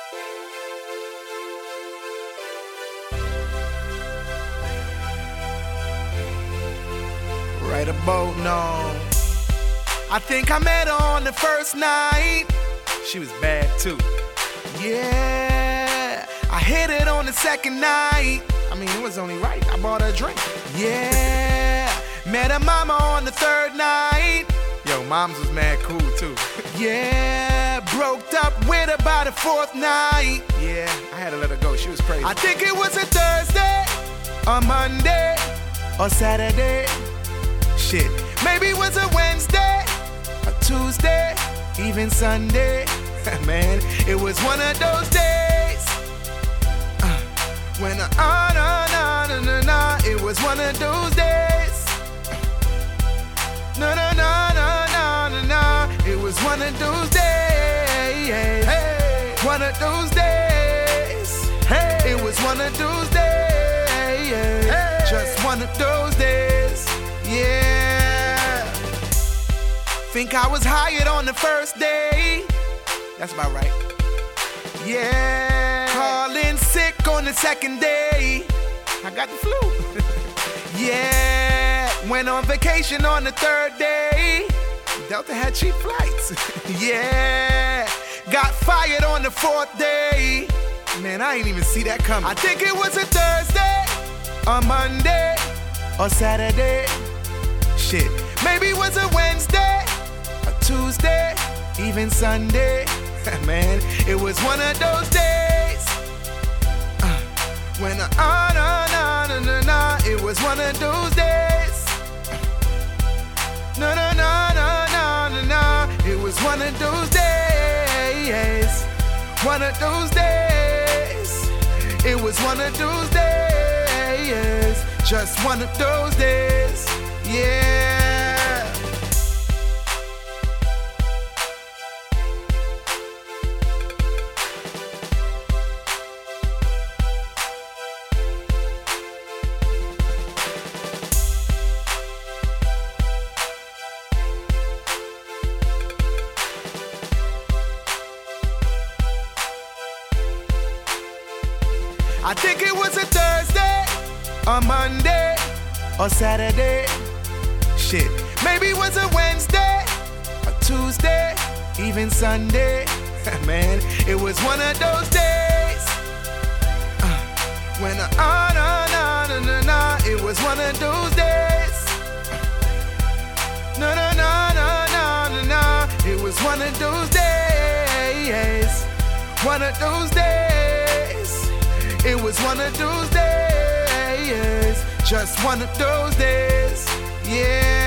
Right about now. I think I met her on the first night. She was bad too. Yeah, I hit it on the second night. I mean, it was only right. I bought her a drink. Yeah, met her mama on the third night. Yo, moms was mad cool too. Yeah, broke up with her by the fourth night. Yeah, I had to let her go. She was crazy. I think it was a Thursday, a Monday, or Saturday. Shit, maybe it was a Wednesday, a Tuesday, even Sunday. Man, it was one of those days when it was one of those days. It was one of those days. Hey, one of those days. Hey, it was one of those days. Hey, just one of those days. Yeah. Think I was hired on the first day. That's about right. Yeah. Calling sick on the second day. I got the flu. Yeah. Went on vacation on the third day. Delta had cheap flights. Yeah. Got fired on the fourth day. Man, I ain't even see that coming. I think it was a Thursday, a Monday, or Saturday. Shit, maybe it was a Wednesday, a Tuesday, even Sunday. Man, it was one of those days when it was one of those days. It was one of those days. One of those days. It was one of those days. Just one of those days. Yeah. I think it was a Thursday, a Monday, or Saturday. Shit, maybe it was a Wednesday, a Tuesday, even Sunday. Man, it was one of those days when it was one of those days. It was one of those days. One of those days. It was one of those days. Just one of those days. Yeah.